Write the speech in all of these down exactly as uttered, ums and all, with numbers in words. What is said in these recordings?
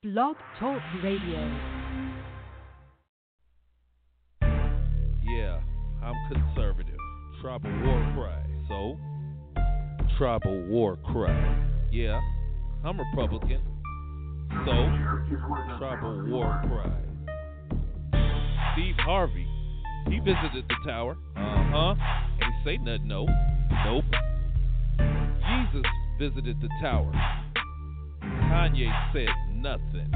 Blog Talk Radio. Yeah, I'm conservative. Tribal war cry. So, tribal war cry. Yeah, I'm Republican. So, tribal war cry. Steve Harvey, he visited the tower. Uh-huh. Ain't say nothing, no. Nope. Jesus visited the tower. Kanye said nothing.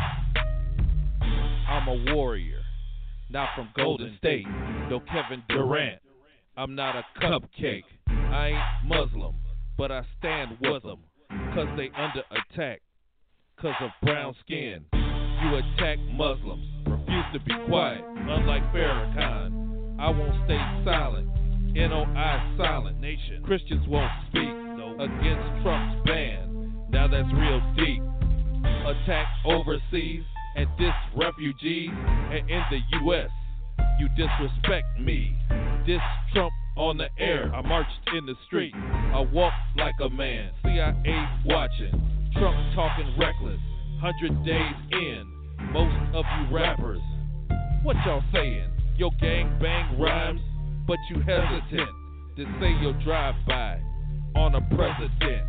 I'm a warrior, not from Golden State. No Kevin Durant. I'm not a cupcake. I ain't Muslim, but I stand with them. Cause they under attack. Cause of brown skin. You attack Muslims. Refuse to be quiet. Unlike Farrakhan, I won't stay silent. N O I silent nation. Christians won't speak no against Trump's ban. Now that's real deep. Attack overseas and diss refugees, and in the U S you disrespect me. Diss Trump on the air. I marched in the street. I walked like a man. C I A watching. Trump talking reckless. Hundred days in. Most of you rappers, what y'all saying? Your gang bang rhymes, but you hesitant to say you'll drive by on a president.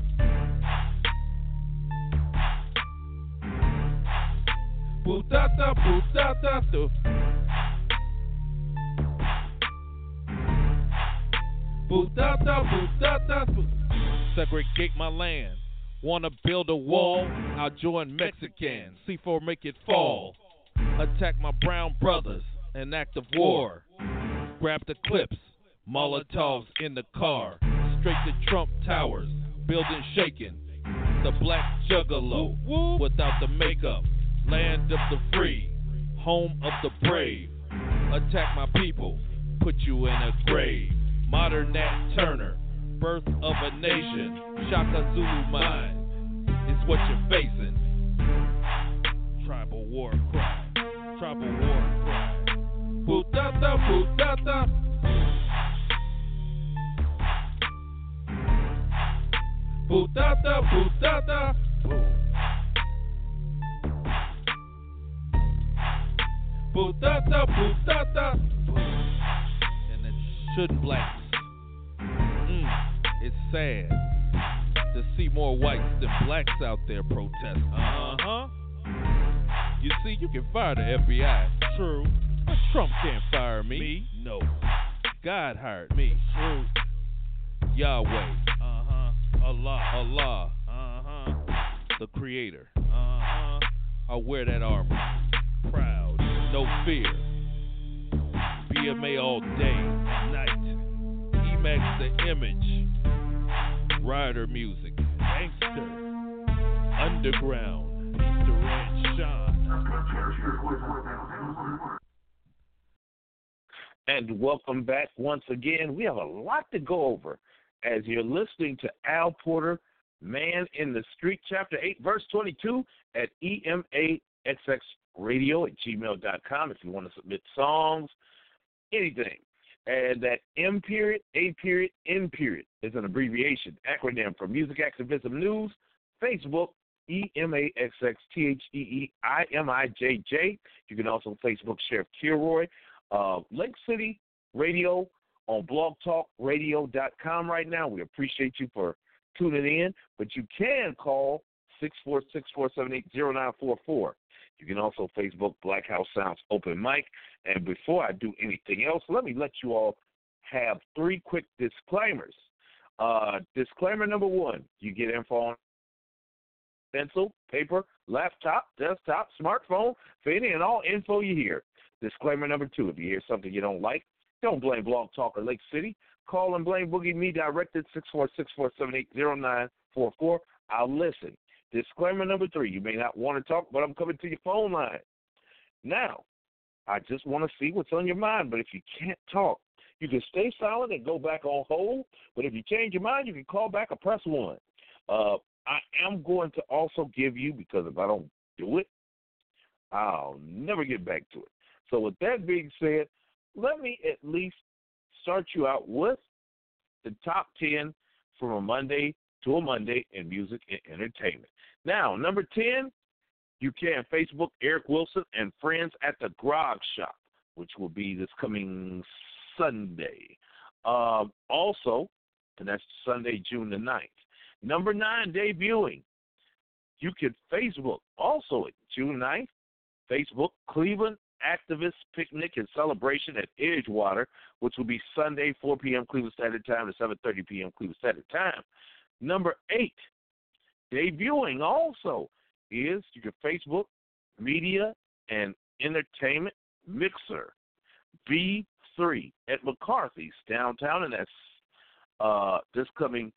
Bootata, bootata, do. Bootata, bootata, do. Segregate my land. Wanna build a wall? I'll join Mexicans. C four make it fall. Attack my brown brothers. An act of war. Grab the clips. Molotovs in the car. Straight to Trump Towers. Building shaking. The black juggalo. Without the makeup. Land of the free, home of the brave. Attack my people, put you in a grave. Modern Nat Turner, birth of a nation. Shaka Zulu mind is what you're facing. Tribal war cry, tribal war cry. Bootata, bootata. Bootata, bootata. Boom. Bootata, bootata. And it shouldn't blacks. Mm, it's sad to see more whites than blacks out there protesting. Uh-huh. You see, you can fire the F B I. True. But Trump can't fire me. Me? No. God hired me. True. Yahweh. Uh-huh. Allah. Allah. Uh-huh. The creator. Uh-huh. I wear that armor. Proud. No fear. B M A all day and night. Emax the image. Rider music. Gangster. Underground. Mister Red Sean. And welcome back once again. We have a lot to go over as you're listening to Al Porter, Man in the Street, Chapter eight, Verse twenty-two at E M A X X radio at gmail dot com if you want to submit songs, anything. And that M period, A period, N period is an abbreviation, acronym for Music Activism News, Facebook, E M A X X T H E E I M I J J. You can also Facebook Sheriff Kilroy. Uh, Lake City Radio on blog talk radio dot com right now. We appreciate you for tuning in, but you can call six four six, four seven eight, zero nine four four. You can also Facebook Black House Sounds Open Mic. And before I do anything else, let me let you all have three quick disclaimers. Uh, disclaimer number one, you get info on pencil, paper, laptop, desktop, smartphone, for any and all info you hear. Disclaimer number two, if you hear something you don't like, don't blame Blog Talk or Lake City. Call and blame Boogie Me directed six four six, four seven eight, zero nine four four. I'll listen. Disclaimer number three, you may not want to talk, but I'm coming to your phone line. Now, I just want to see what's on your mind, but if you can't talk, you can stay silent and go back on hold, but if you change your mind, you can call back or press one. Uh, I am going to also give you, because if I don't do it, I'll never get back to it. So with that being said, let me at least start you out with the top ten from a Monday to a Monday in music and entertainment. Now, number ten You can Facebook Eric Wilson and Friends at the Grog Shop, which will be this coming Sunday. Um, also, and that's Sunday, June the ninth. Number nine, debuting. You can Facebook also at June ninth, Facebook Cleveland Activist Picnic and Celebration at Edgewater, which will be Sunday, four p.m. Cleveland Standard Time to seven thirty p.m. Cleveland Standard Time. Number eight, debuting also is you can Facebook Media and Entertainment Mixer B three at McCarthy's downtown, and that's uh, this coming,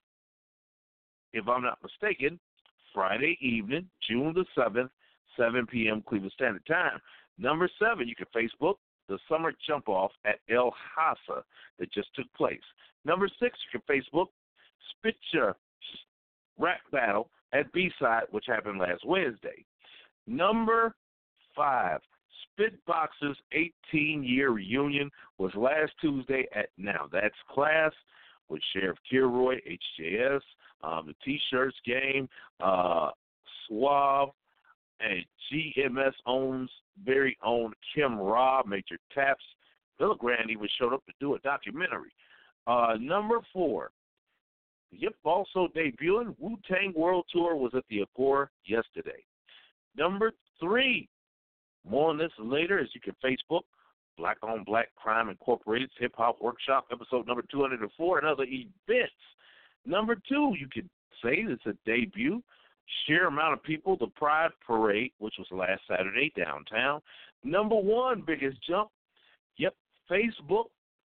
if I'm not mistaken, Friday evening, June the seventh, seven p.m. Cleveland Standard Time. Number seven, you can Facebook the Summer Jump Off at El Hasa that just took place. Number six, you can Facebook Spitzer Rap Battle at B-Side, which happened last Wednesday. Number five, Spitboxers eighteen-year reunion was last Tuesday at Now That's Class with Sheriff Kilroy, H J S, um, the T-Shirts game, uh, Suave, and G M S owns very own Kim Robb, Major Taps. Bill Grant even showed up to do a documentary. Uh, number four, yep, also debuting, Wu-Tang World Tour was at the Agora yesterday. Number three, more on this later, as you can Facebook Black on Black Crime Incorporated's Hip Hop Workshop, episode number two hundred four, and other events. Number two, you could say it's a debut. Sheer amount of people, the Pride Parade, which was last Saturday downtown. Number one, biggest jump, yep, Facebook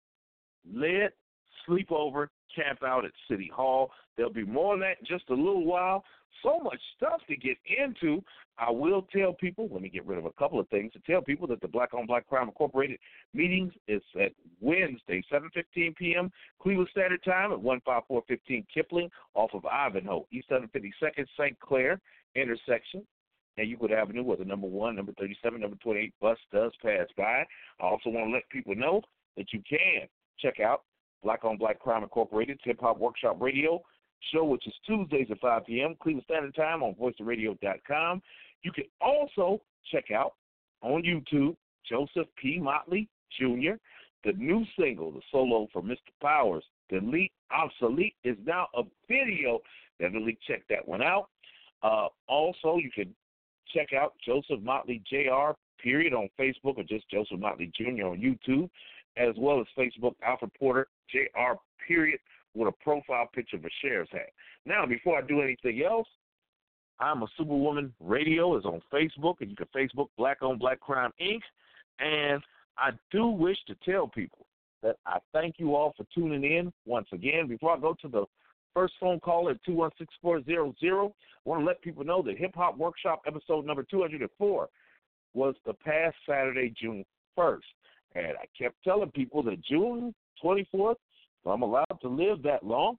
led sleepover camp out at City Hall. There'll be more on that in just a little while. So much stuff to get into. I will tell people, let me get rid of a couple of things, to tell people that the Black on Black Crime Incorporated meetings is at Wednesday, seven fifteen p.m. Cleveland Standard Time at one five four fifteen Kipling off of Ivanhoe, East seven fifty-second Saint Clair intersection. And Euclid Avenue, where the number one, number thirty-seven, number twenty-eight bus does pass by. I also want to let people know that you can check out Black on Black Crime Incorporated's Hip Hop Workshop Radio show, which is Tuesdays at five p.m. Cleveland Standard Time on voice of radio dot com. You can also check out on YouTube Joseph P. Motley Junior The new single, the solo for Mister Powers, Delete Obsolete, is now a video. Definitely check that one out. Uh, also, you can check out Joseph Motley J R, period, on Facebook, or just Joseph Motley Junior on YouTube, as well as Facebook Alfred Porter J R, period, with a profile picture of a sheriff's hat. Now, before I do anything else, I'm a Superwoman Radio is on Facebook, and you can Facebook Black on Black Crime Incorporated. And I do wish to tell people that I thank you all for tuning in once again. Before I go to the first phone call at two one six four zero zero, I want to let people know that Hip Hop Workshop episode number two hundred four was the past Saturday, June first. And I kept telling people that June twenty-fourth, if I'm allowed to live that long,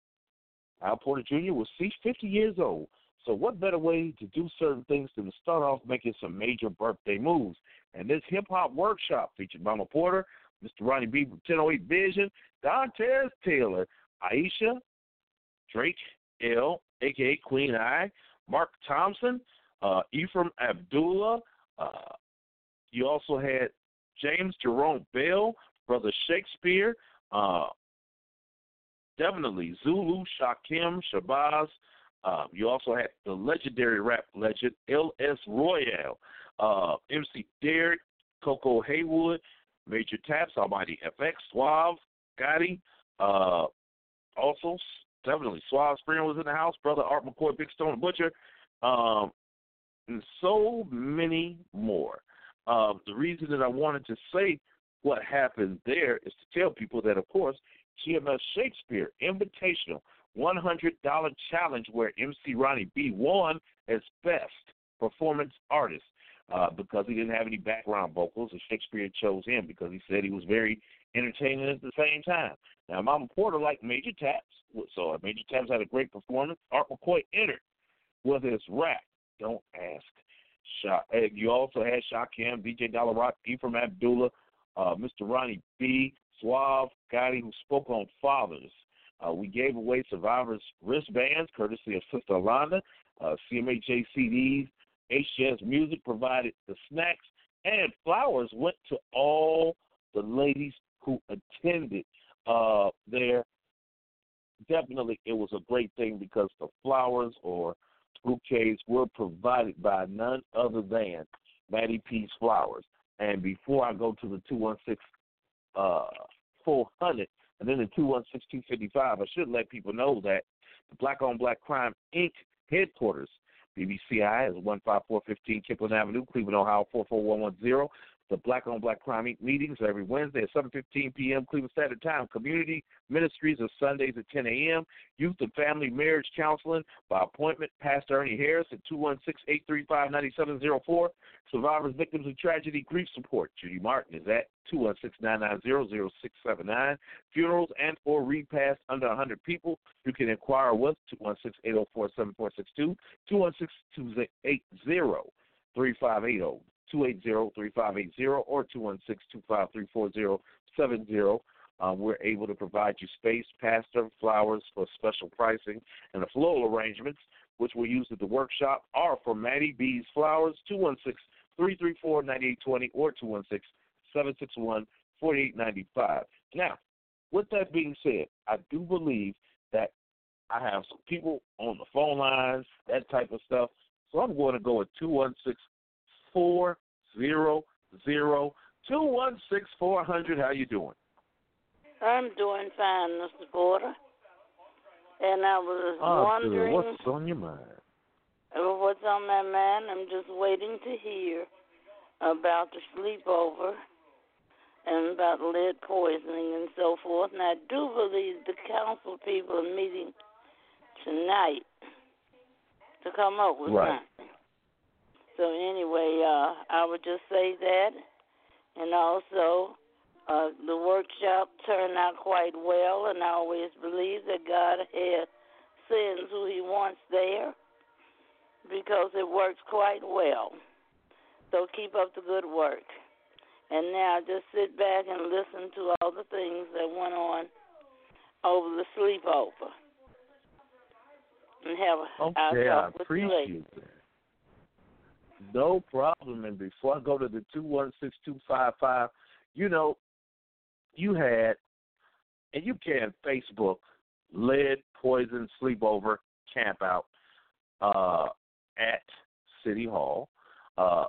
Al Porter Junior will see fifty years old. So what better way to do certain things than to start off making some major birthday moves? And this hip-hop workshop featured Mama Porter, Mister Ronnie B. from ten oh eight Vision, Dantes Taylor, Aisha, Drake L., a k a. Queen I, Mark Thompson, uh, Ephraim Abdullah. Uh, you also had James Jerome Bell, Brother Shakespeare, uh, definitely Zulu, Shakim, Shabazz. Uh, you also had the legendary rap legend L S Royale, uh, M C Derrick, Coco Haywood, Major Taps, Almighty F X, Suave, Gotti. Uh, also, definitely Suave Springer was in the house, Brother Art McCoy, Big Stone Butcher, um, and so many more. Uh, the reason that I wanted to say what happened there is to tell people that, of course, G M S Shakespeare Invitational one hundred dollars challenge, where M C Ronnie B won as best performance artist uh, because he didn't have any background vocals, and Shakespeare chose him because he said he was very entertaining at the same time. Now, Mama Porter liked Major Taps, so Major Taps had a great performance. Art McCoy entered with his rap, Don't Ask. Sha- you also had Shakim, D J Dollar Rock, Ephraim Abdullah, uh, Mister Ronnie B, Suave, Gotti, who spoke on fathers. Uh, we gave away Survivor's wristbands, courtesy of Sister Alonda, uh, C M H A C Ds, H G S Music provided the snacks, and flowers went to all the ladies who attended uh, there. Definitely, it was a great thing because the flowers or bouquets were provided by none other than Maddie P's Flowers. And before I go to the two one six uh, four hundred and then the two one six two fifty-five, I should let people know that the Black on Black Crime Incorporated headquarters, B B C I, is one five four one five Kipling Avenue, Cleveland, Ohio, four four one one zero. The Black on Black Crime Incorporated meetings are every Wednesday at seven fifteen p.m. Cleveland Standard Time. Community ministries are Sundays at ten a.m. Youth and family marriage counseling by appointment. Pastor Ernie Harris at two one six, eight three five, nine seven zero four. Survivors, victims of tragedy, grief support. Judy Martin is at two one six, nine nine zero, zero six seven nine. Funerals and or repast under one hundred people. You can inquire with two one six, eight zero four, seven four six two, two one six, two eight zero, three five eight zero. two eight zero, three five eight zero or two one six, two five three, four zero seven zero. Um, we're able to provide you space, pastor, flowers for special pricing, and the floral arrangements, which were used at the workshop, are for Maddie B's Flowers, two one six, three three four, nine eight two zero or two one six, seven six one, four eight nine five. Now, with that being said, I do believe that I have some people on the phone lines, that type of stuff, so I'm going to go with two one six, four zero zero, two one six, four hundred. How you doing? I'm doing fine, Mister Porter. And I was oh, wondering what's on your mind? What's on my mind? I'm just waiting to hear about the sleepover and about lead poisoning and so forth. And I do believe the council people are meeting tonight to come up with right. something. So anyway, uh, I would just say that, and also uh, the workshop turned out quite well, and I always believe that God has sends who He wants there because it works quite well. So keep up the good work. And now just sit back and listen to all the things that went on over the sleepover. And have okay, I'll I appreciate that. No problem. And before I go to the two one six, two five five, you know, you had, and you can Facebook, lead, poison, sleepover, camp out uh, at City Hall, uh,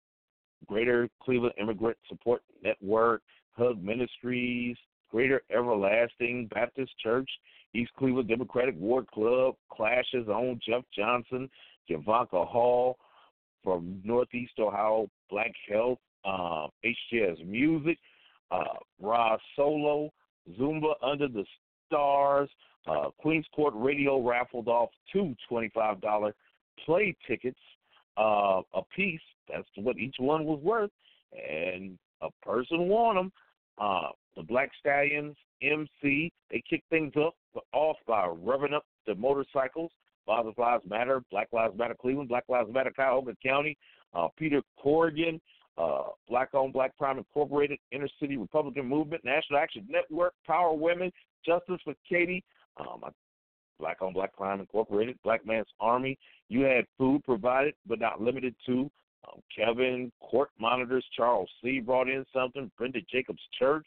Greater Cleveland Immigrant Support Network, Hug Ministries, Greater Everlasting Baptist Church, East Cleveland Democratic Ward Club, Clash's own Jeff Johnson, Javanka Hall, from Northeast Ohio, Black Health, uh, H G S Music, uh, Roz Solo, Zumba Under the Stars, uh, Queens Court Radio raffled off two twenty-five dollars play tickets uh, a piece. That's what each one was worth, and a person won them. Uh, the Black Stallions M C, they kicked things up off by revving up the motorcycles. Father's Lives Matter, Black Lives Matter Cleveland, Black Lives Matter Cuyahoga County, uh, Peter Corrigan, uh, Black Owned Black Crime Incorporated, Inner City Republican Movement, National Action Network, Power Women, Justice for Katie, um, Black Owned Black Crime Incorporated, Black Man's Army. You had food provided, but not limited to. Um, Kevin, Court Monitors, Charles C. brought in something, Brenda Jacobs Church,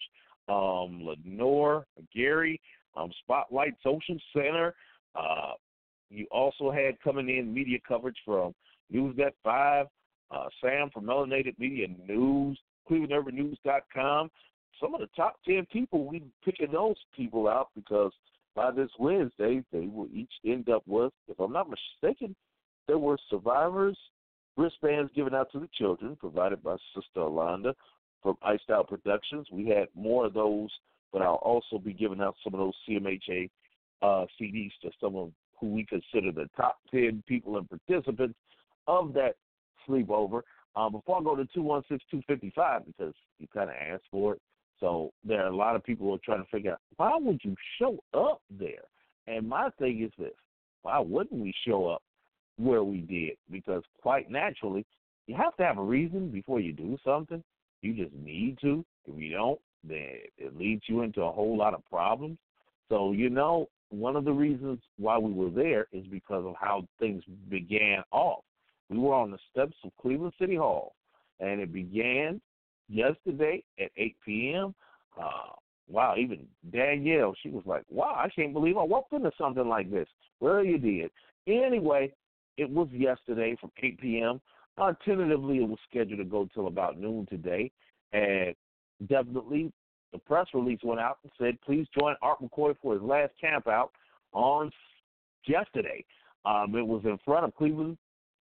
um, Lenore, Gary, um, Spotlight Social Center. Uh, you also had coming in media coverage from Newsnet five, uh, Sam from Melanated Media News, Cleveland Urban News dot com. Some of the top ten people, we picking those people out because by this Wednesday, they will each end up with, if I'm not mistaken, there were survivors, wristbands given out to the children, provided by Sister Alonda from Iced Out Productions. We had more of those, but I'll also be giving out some of those C M H A uh, C Ds to some of who we consider the top ten people and participants of that sleepover. Um, before I go to two one six, two five five, because you kind of asked for it, so there are a lot of people who are trying to figure out, why would you show up there? And my thing is this, why wouldn't we show up where we did? Because quite naturally, you have to have a reason before you do something. You just need to. If you don't, then it leads you into a whole lot of problems. So, you know, one of the reasons why we were there is because of how things began off. We were on the steps of Cleveland City Hall, and it began yesterday at eight p.m. Uh, wow, even Danielle, she was like, wow, I can't believe I walked into something like this. Well, you did. Anyway, it was yesterday from eight p.m. Uh, tentatively, it was scheduled to go till about noon today, and definitely the press release went out and said, please join Art McCoy for his last camp out on yesterday. Um, it was in front of Cleveland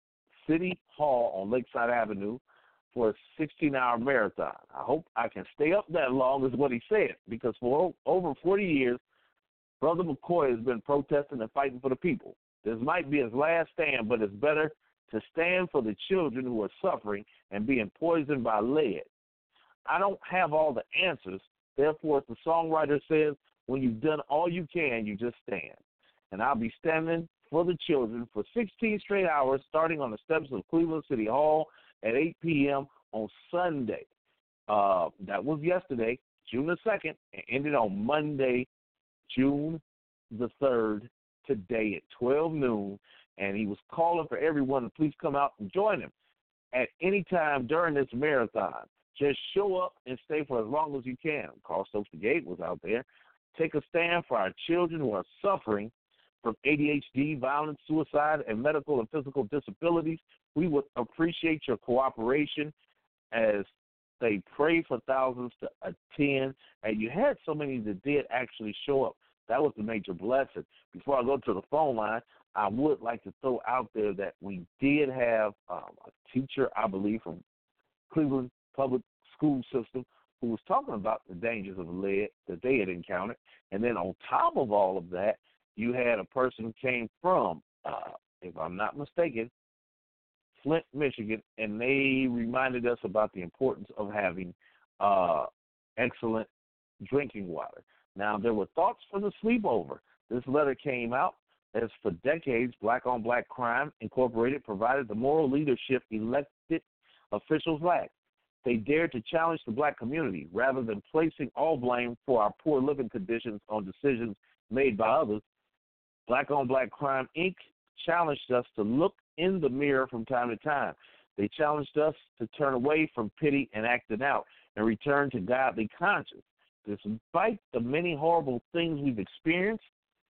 City Hall on Lakeside Avenue for a sixteen-hour marathon. I hope I can stay up that long is what he said, because for over forty years, Brother McCoy has been protesting and fighting for the people. This might be his last stand, but it's better to stand for the children who are suffering and being poisoned by lead. I don't have all the answers. Therefore, as the songwriter says, when you've done all you can, you just stand. And I'll be standing for the children for sixteen straight hours, starting on the steps of Cleveland City Hall at eight p.m. on Sunday. Uh, that was yesterday, June the second, and ended on Monday, June the third, today at twelve noon. And he was calling for everyone to please come out and join him at any time during this marathon. Just show up and stay for as long as you can. Carl Stokes the Gate was out there. Take a stand for our children who are suffering from A D H D, violence, suicide, and medical and physical disabilities. We would appreciate your cooperation as they pray for thousands to attend. And you had so many that did actually show up. That was the major blessing. Before I go to the phone line, I would like to throw out there that we did have um, a teacher, I believe, from Cleveland Public School System who was talking about the dangers of lead that they had encountered. And then on top of all of that, you had a person who came from, uh, if I'm not mistaken, Flint, Michigan, and they reminded us about the importance of having uh, excellent drinking water. Now, there were thoughts for the sleepover. This letter came out as for decades, Black on Black Crime Incorporated provided the moral leadership elected officials lacked. They dared to challenge the black community rather than placing all blame for our poor living conditions on decisions made by others. Black on Black Crime Incorporated challenged us to look in the mirror from time to time. They challenged us to turn away from pity and acting out and return to godly conscience. Despite the many horrible things we've experienced,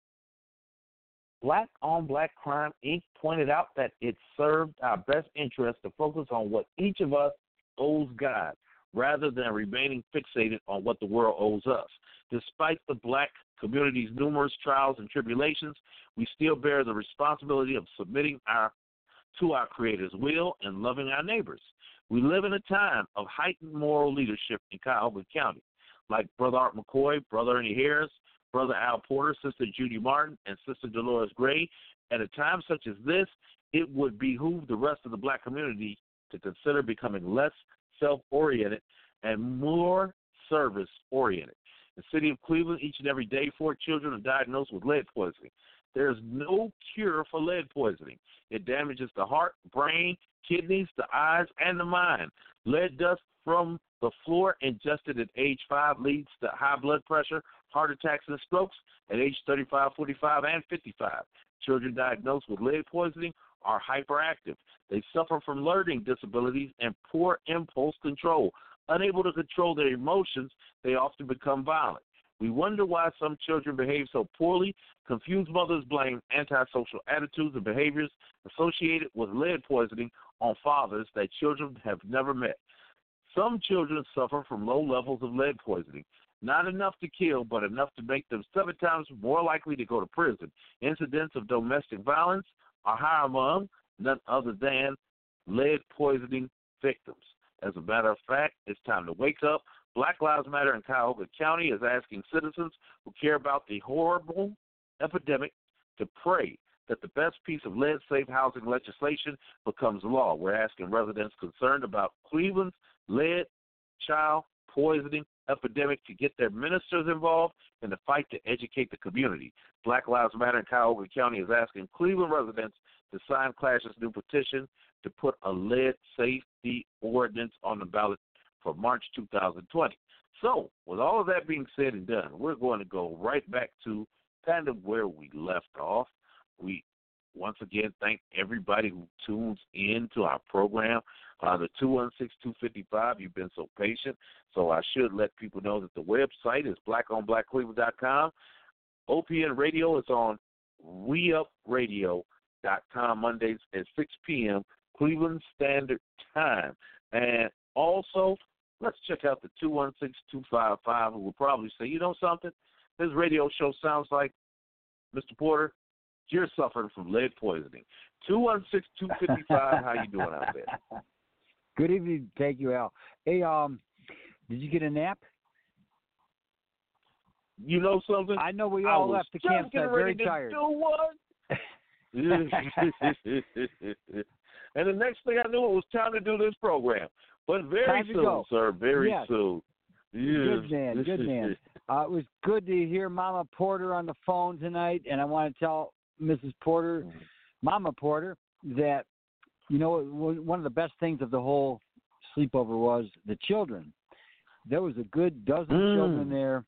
Black on Black Crime Incorporated pointed out that it served our best interest to focus on what each of us owes God rather than remaining fixated on what the world owes us. Despite the black community's numerous trials and tribulations, we still bear the responsibility of submitting our to our Creator's will and loving our neighbors. We live in a time of heightened moral leadership in Cuyahoga County. Like Brother Art McCoy, Brother Ernie Harris, Brother Al Porter, Sister Judy Martin, and Sister Dolores Gray, at a time such as this, it would behoove the rest of the black community to consider becoming less self-oriented and more service-oriented. In the city of Cleveland, each and every day, four children are diagnosed with lead poisoning. There is no cure for lead poisoning. It damages the heart, brain, kidneys, the eyes, and the mind. Lead dust from the floor ingested at age five leads to high blood pressure, heart attacks, and strokes at age thirty-five, forty-five, and fifty-five. Children diagnosed with lead poisoning are hyperactive. They suffer from learning disabilities and poor impulse control. Unable to control their emotions, they often become violent. We wonder why some children behave so poorly. Confused mothers blame antisocial attitudes and behaviors associated with lead poisoning on fathers that children have never met. Some children suffer from low levels of lead poisoning, not enough to kill, but enough to make them seven times more likely to go to prison. Incidents of domestic violence are higher among none other than lead poisoning victims. As a matter of fact, it's time to wake up. Black Lives Matter in Cuyahoga County is asking citizens who care about the horrible epidemic to pray that the best piece of lead-safe housing legislation becomes law. We're asking residents concerned about Cleveland's lead child poisoning epidemic to get their ministers involved in the fight to educate the community. Black Lives Matter in Cuyahoga County is asking Cleveland residents to sign Clash's new petition to put a lead safety ordinance on the ballot for March two thousand twenty. So, with all of that being said and done, we're going to go right back to kind of where we left off. We once again thank everybody who tunes in to our program. Uh, the two one six, two five five, you've been so patient. So I should let people know that the website is black on black cleveland dot com. O P N Radio is on we up radio dot com Mondays at six p.m. Cleveland Standard Time. And also, let's check out the two one six, two five five, who will probably say, you know something? This radio show sounds like, Mister Porter, you're suffering from lead poisoning. two one six, two five five, how you doing out there? Good evening. Thank you, Al. Hey, um, did you get a nap? You know something? I know we all left the campsite very to tired. Do what? And the next thing I knew, it was time to do this program. But very time soon, to go. sir, very yes. soon. Yes. Good man, good man. Uh, it was good to hear Mama Porter on the phone tonight, and I want to tell Missus Porter, Mama Porter, that, you know, one of the best things of the whole sleepover was the children. There was a good dozen mm. children there,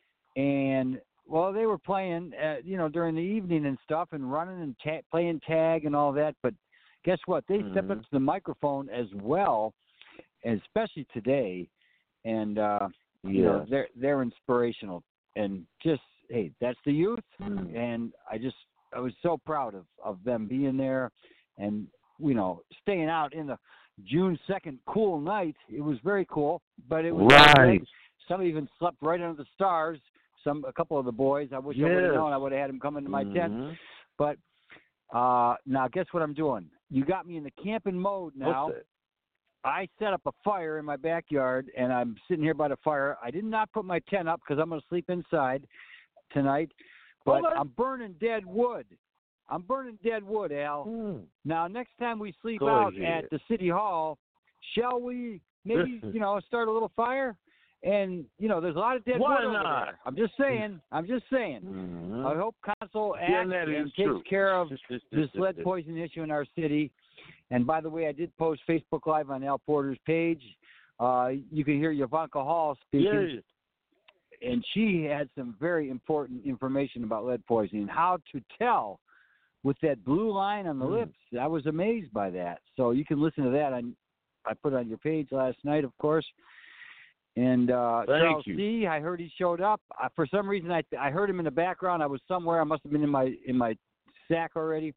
and, well, they were playing, uh, you know, during the evening and stuff and running and ta- playing tag and all that, but guess what? They mm. stepped up to the microphone as well, especially today, and, uh, yeah. you know, they're, they're inspirational, and just, hey, that's the youth, mm. and I just, I was so proud of, of them being there and, you know, staying out in the June second cool night. It was very cool, but it was right. Good. Some even slept right under the stars. Some, a couple of the boys. I wish yes. I would have known. I would have had them come into my mm-hmm. tent. But uh, now, guess what I'm doing? You got me in the camping mode now. I set up a fire in my backyard, and I'm sitting here by the fire. I did not put my tent up because I'm going to sleep inside tonight, but okay. I'm burning dead wood. I'm burning dead wood, Al. Mm. Now, next time we sleep Go out ahead. at the city hall, shall we maybe, you know, start a little fire? And, you know, there's a lot of dead Why wood over not? there. I'm just saying. I'm just saying. Mm-hmm. I hope Council acts yeah, and takes true. care of this lead poison issue in our city. And, by the way, I did post Facebook Live on Al Porter's page. Uh, you can hear Yvanka Hall speaking. Yeah. And she had some very important information about lead poisoning, how to tell with that blue line on the mm. lips. I was amazed by that. So you can listen to that. On, I put it on your page last night, of course. And uh, Charles you. C., I heard he showed up. I, for some reason, I I heard him in the background. I was somewhere. I must have been in my in my sack already.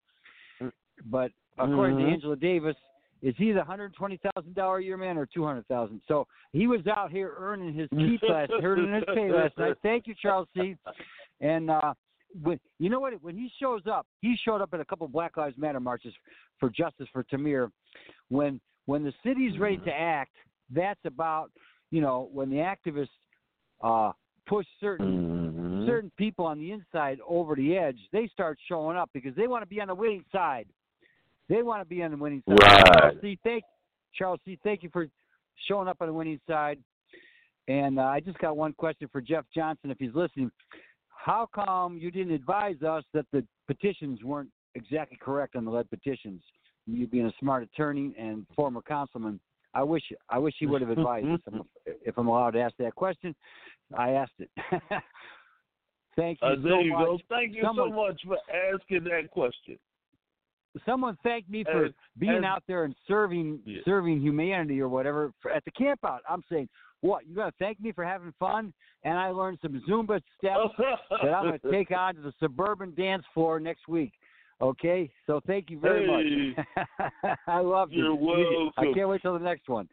But according mm-hmm. to Angela Davis, is he the one hundred twenty thousand dollars a year man or two hundred thousand dollars? So he was out here earning his keep last, earning his pay last night. Thank you, Charles C. And uh, when, you know what? When he shows up, he showed up at a couple of Black Lives Matter marches for justice for Tamir. When when the city's ready to act, that's about, you know, when the activists uh, push certain mm-hmm. certain people on the inside over the edge, they start showing up because they want to be on the winning side. They want to be on the winning side. Right. Charles C., thank, Charles C., thank you for showing up on the winning side. And uh, I just got one question for Jeff Johnson, if he's listening. How come you didn't advise us that the petitions weren't exactly correct on the lead petitions? You being a smart attorney and former councilman, I wish I wish he would have advised us. If I'm allowed to ask that question, I asked it. Thank you uh, so there you much. go. Thank you Someone, so much for asking that question. Someone thanked me for and, being and, out there and serving yeah. serving humanity or whatever for, at the camp out. I'm saying, what, you got to thank me for having fun? And I learned some Zumba steps that I'm going to take on to the suburban dance floor next week. Okay? So thank you very hey, much. I love you. You're welcome. I can't wait till the next one.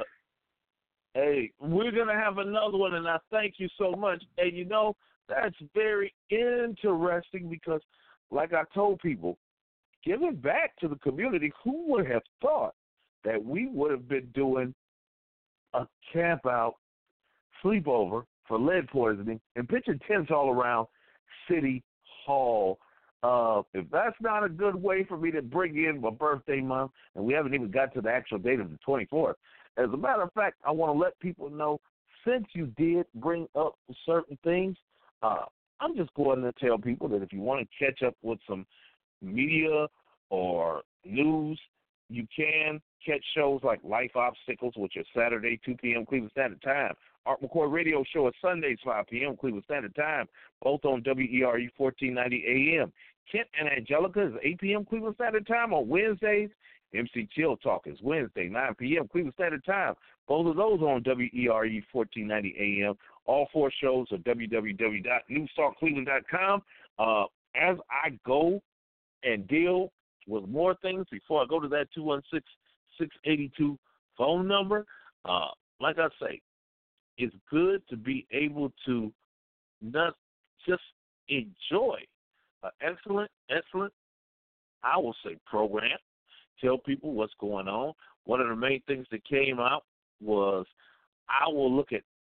Hey, we're going to have another one, and I thank you so much. And, you know, that's very interesting because, like I told people, giving back to the community, who would have thought that we would have been doing a camp out sleepover for lead poisoning and pitching tents all around City Hall? Uh, if that's not a good way for me to bring in my birthday month, and we haven't even got to the actual date of the twenty-fourth. As a matter of fact, I want to let people know, since you did bring up certain things, uh, I'm just going to tell people that if you want to catch up with some media or news, you can catch shows like Life Obstacles, which is Saturday, two p.m. Cleveland Standard Time. Art McCoy Radio Show is Sundays, five p.m. Cleveland Standard Time, both on W E R U fourteen ninety A M. Kent and Angelica is eight p.m. Cleveland Standard Time on Wednesdays. M C Chill Talk is Wednesday, nine p.m. Cleveland Standard Time. Both of those on W E R E fourteen ninety A M. All four shows are w w w dot news talk cleveland dot com. Uh, as I go and deal with more things before I go to that two one six, six eight two phone number, uh, like I say, it's good to be able to not just enjoy an excellent, excellent, I will say, program. Tell people what's going on. One of the main things that came out was I will look at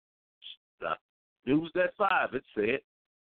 the News at five. It said,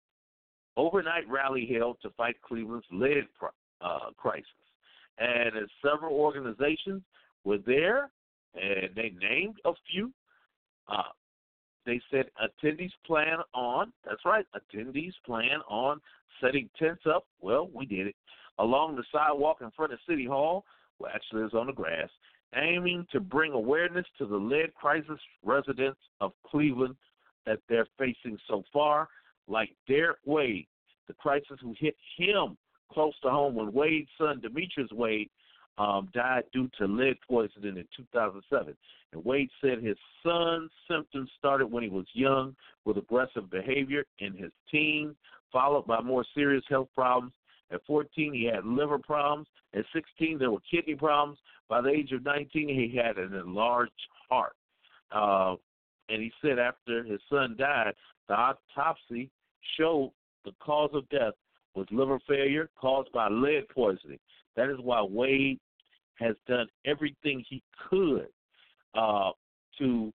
overnight rally held to fight Cleveland's lead uh, crisis. And as several organizations were there, and they named a few, uh, they said attendees plan on, that's right, attendees plan on setting tents up. Well, we did it. Along the sidewalk in front of City Hall, well, actually it's on the grass, aiming to bring awareness to the lead crisis residents of Cleveland that they're facing so far, like Derek Wade, the crisis who hit him close to home when Wade's son, Demetrius Wade, um, died due to lead poisoning in two thousand seven. And Wade said his son's symptoms started when he was young with aggressive behavior in his teens, followed by more serious health problems. At fourteen, he had liver problems. At sixteen, there were kidney problems. By the age of nineteen, he had an enlarged heart. Uh, and he said after his son died, the autopsy showed the cause of death was liver failure caused by lead poisoning. That is why Wade has done everything he could uh, to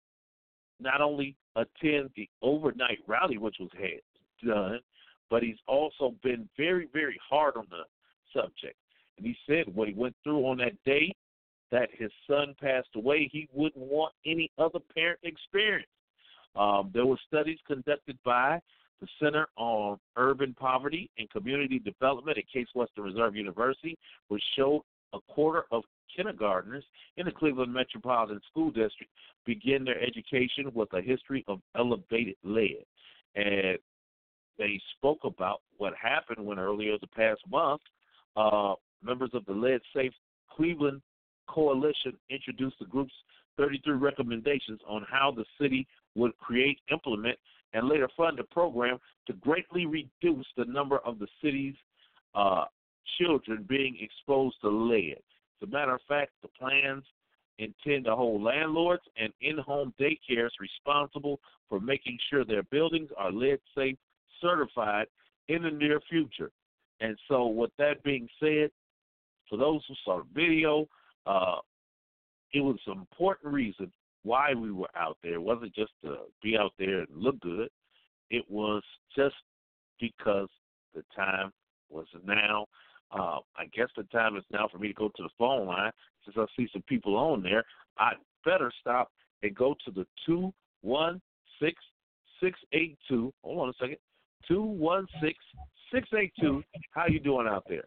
not only attend the overnight rally, which was had done, but he's also been very, very hard on the subject. And he said what he went through on that day that his son passed away, he wouldn't want any other parent experience. Um, there were studies conducted by the Center on Urban Poverty and Community Development at Case Western Reserve University, which showed a quarter of kindergartners in the Cleveland Metropolitan School District begin their education with a history of elevated lead. And they spoke about what happened when earlier the past month, uh, members of the Lead Safe Cleveland Coalition introduced the group's thirty-three recommendations on how the city would create, implement, and later fund a program to greatly reduce the number of the city's uh, children being exposed to lead. As a matter of fact, the plans intend to hold landlords and in-home daycares responsible for making sure their buildings are lead-safe certified in the near future. And so with that being said, for those who saw the video, uh, it was an important reason why we were out there. It wasn't just to be out there and look good. It was just because the time was now. Uh, I guess the time is now for me to go to the phone line. Since I see some people on there, I better stop and go to the two one six, six eight two. Hold on a second. two one six, six eight two. How you doing out there?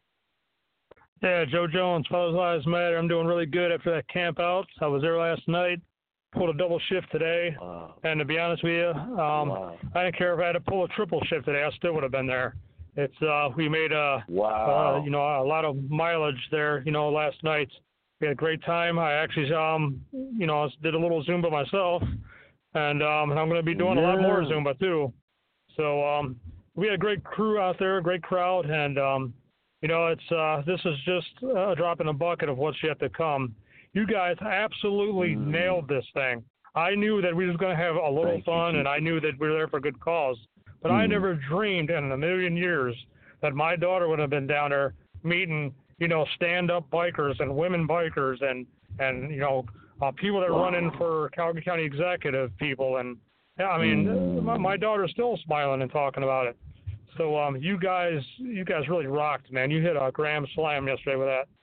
Yeah, Joe Jones, Fellows Lives Matter. I'm doing really good after that camp out. I was there last night, pulled a double shift today, wow. And to be honest with you, um, wow. I didn't care if I had to pull a triple shift today. I still would have been there. It's uh, we made a wow. uh, you know a lot of mileage there. You know, last night we had a great time. I actually um you know did a little Zumba myself, and um, I'm going to be doing yeah. a lot more Zumba too. So um, we had a great crew out there, a great crowd, and um, you know it's uh, this is just a drop in the bucket of what's yet to come. You guys absolutely mm. nailed this thing. I knew that we was going to have a little Thank fun, you, and I knew that we were there for a good cause. But mm. I never dreamed in a million years that my daughter would have been down there meeting, you know, stand-up bikers and women bikers and, and you know, uh, people that wow. run in for Calgary County executive people. And, yeah, I mean, mm. my, my daughter's still smiling and talking about it. So um, you guys you guys really rocked, man. You hit a grand slam yesterday with that.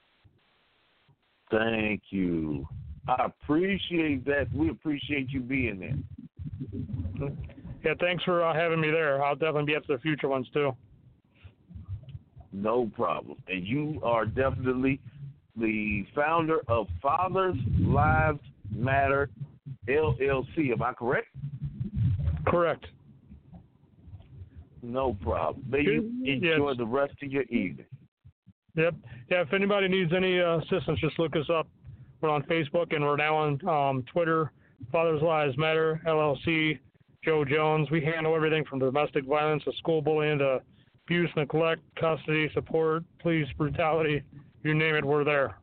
Thank you. I appreciate that. We appreciate you being there. Yeah, thanks for uh, having me there. I'll definitely be up to the future ones, too. No problem. And you are definitely the founder of Fathers Lives Matter, L L C. Am I correct? Correct. No problem. May you enjoy yes. the rest of your evening. Yep. Yeah, if anybody needs any uh, assistance, just look us up. We're on Facebook, and we're now on um, Twitter, Fathers Lives Matter, L L C, Joe Jones. We handle everything from domestic violence to school bullying to abuse, neglect, custody, support, police brutality. You name it, we're there.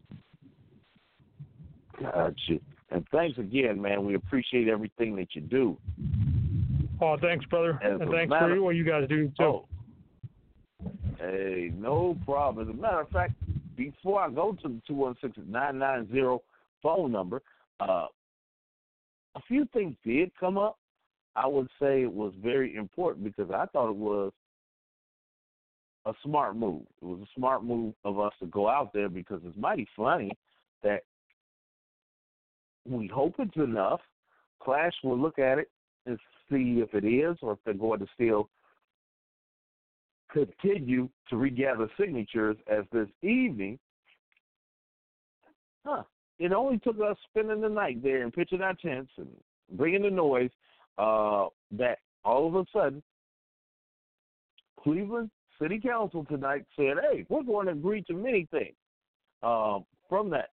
Gotcha. And thanks again, man. We appreciate everything that you do. Oh, thanks, brother. As and a thanks matter- for what you guys do, too. Oh. Hey, no problem. As a matter of fact, before I go to the two one six, nine nine zero phone number, uh, a few things did come up. I would say it was very important because I thought it was a smart move. It was a smart move of us to go out there because it's mighty funny that we hope it's enough. Clash will look at it and see if it is or if they're going to still continue to regather signatures as this evening. Huh. It only took us spending the night there and pitching our tents and bringing the noise uh, that all of a sudden Cleveland City Council tonight said, hey, we're going to agree to many things uh, from that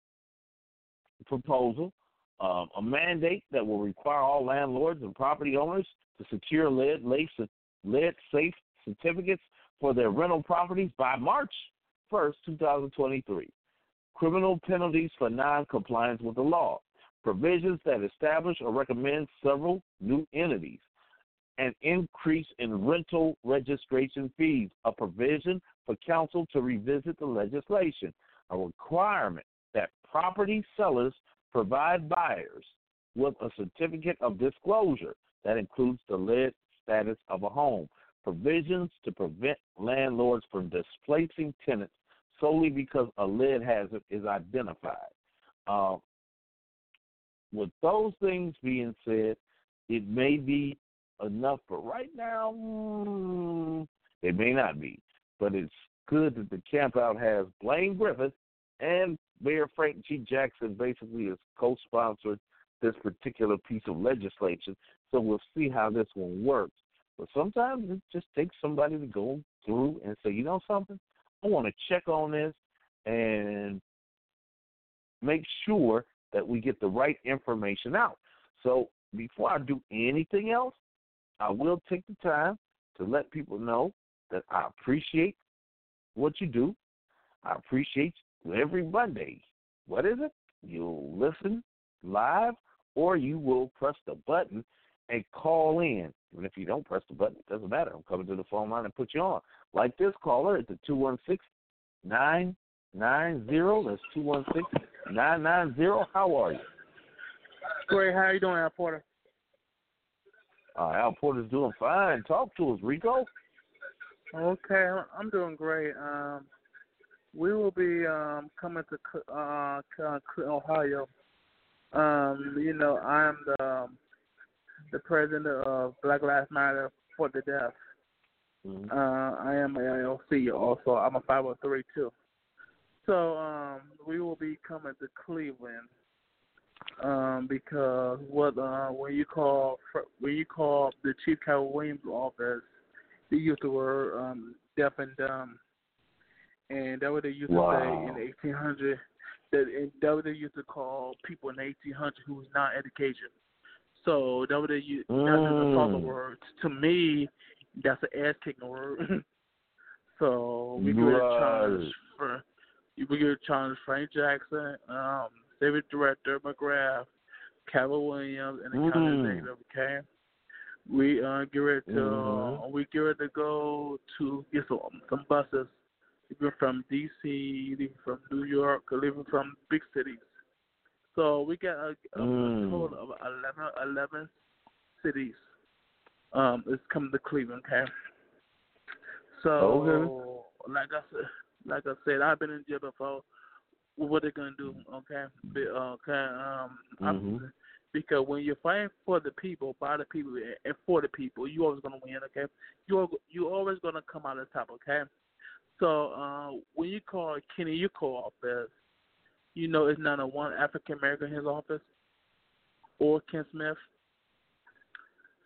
proposal. Um, a mandate that will require all landlords and property owners to secure lead, lead safe certificates for their rental properties by March first, twenty twenty-three. Criminal penalties for non-compliance with the law. Provisions that establish or recommend several new entities. An increase in rental registration fees. A provision for council to revisit the legislation. A requirement that property sellers provide buyers with a certificate of disclosure that includes the lead status of a home. Provisions to prevent landlords from displacing tenants solely because a lead hazard is identified. Uh, with those things being said, it may be enough, but right now, mm, it may not be. But it's good that the campout has Blaine Griffith and Mayor Frank G. Jackson basically has co-sponsored this particular piece of legislation, so we'll see how this one works. But sometimes it just takes somebody to go through and say, you know something, I want to check on this and make sure that we get the right information out. So before I do anything else, I will take the time to let people know that I appreciate what you do. I appreciate you every Monday. What is it? You'll listen live or you will press the button and call in. Even if you don't press the button, it doesn't matter. I'm coming to the phone line and put you on. Like this caller at the two one six, nine nine zero. That's two one six, nine nine zero. How are you? Great. How are you doing, Al Porter? Uh, Al Porter's doing fine. Talk to us, Rico. Okay, I'm doing great. Um, we will be um, coming to uh, Ohio. Um, you know, I'm the um, the president of Black Lives Matter for the Deaf. Mm-hmm. Uh, I am an L L C also. I'm a five oh three too. So um, we will be coming to Cleveland um, because what uh, when you call when you call the Chief Carol Williams office, they use the word um, deaf and dumb, and that what they used wow. to say in the eighteen hundreds. That that what they used to call people in the eighteen hundreds who was not educated. So that what they use. Mm. That's an assault word. To me, that's an ass kicking word. So we give it a challenge for we give it a challenge Frank Jackson, um, David Director McGrath, Carol Williams, and the mm. county executive. Okay. We uh, get ready to mm-hmm. uh, we get ready to go to get some some buses, even from D C, even from New York, or even from big cities. So we got a, a mm. total of eleven, eleven cities. Um, it's coming to Cleveland, okay. So okay. like I said, like I said, I've been in jail before. What they're gonna do, okay? Okay. Um, mm-hmm. Because when you're fighting for the people, by the people, and for the people, you always gonna win. Okay, you you always gonna come out on top. Okay, so uh, when you call Kenny Yuko office, you know it's not a one African American in his office, or Ken Smith.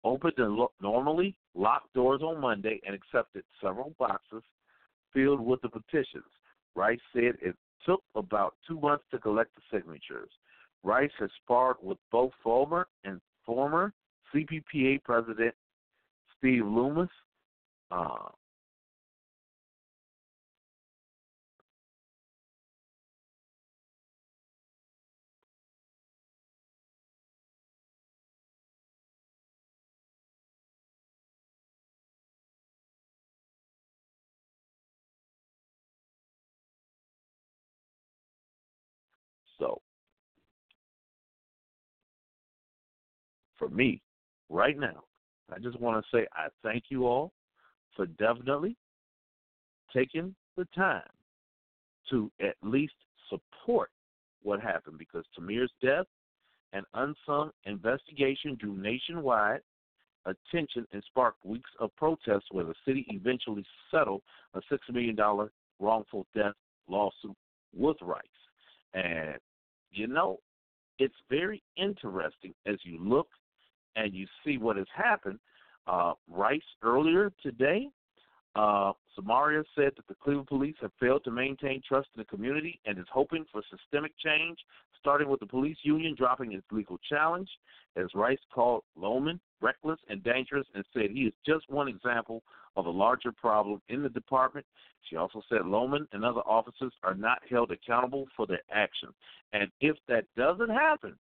opened and lo- normally locked doors on Monday and accepted several boxes filled with the petitions. Rice said it took about two months to collect the signatures. Rice has sparred with both former and former C P P A President Steve Loomis. Uh, so, for me, right now, I just want to say I thank you all for definitely taking the time to at least support what happened, because Tamir's death and unsung investigation drew nationwide attention and sparked weeks of protests where the city eventually settled a six million dollars wrongful death lawsuit with Rice. And, you know, it's very interesting as you look and you see what has happened. Uh, Rice earlier today, uh, Samaria said that the Cleveland police have failed to maintain trust in the community and is hoping for systemic change, starting with the police union dropping its legal challenge, as Rice called Lohman reckless and dangerous and said he is just one example of a larger problem in the department. She also said Lohman and other officers are not held accountable for their actions. And if that doesn't happen,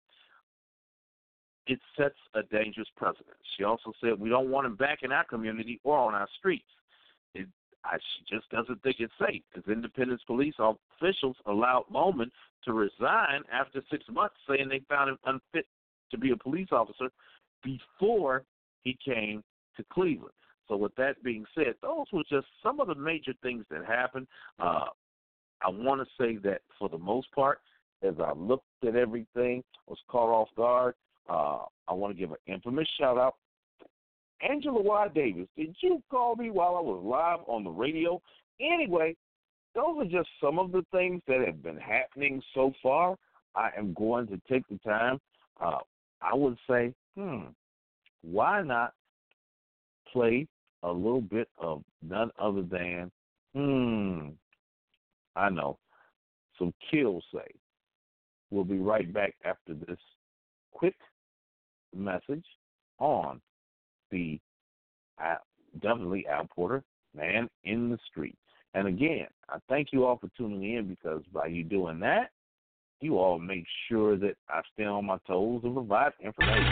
it sets a dangerous precedent. She also said we don't want him back in our community or on our streets. It, I, she just doesn't think it's safe, because Independence police officials allowed Lohman to resign after six months, saying they found him unfit to be a police officer before he came to Cleveland. So with that being said, those were just some of the major things that happened. Uh, I want to say that for the most part, as I looked at everything, was caught off guard. Uh, I want to give an infamous shout-out. Angela Y. Davis, did you call me while I was live on the radio? Anyway, those are just some of the things that have been happening so far. I am going to take the time. Uh, I would say, hmm, why not play a little bit of none other than, hmm, I know, some Kill Say. We'll be right back after this quick message on the uh, definitely Al Porter, Man in the Street. And again, I thank you all for tuning in, because by you doing that, you all make sure that I stay on my toes and provide information.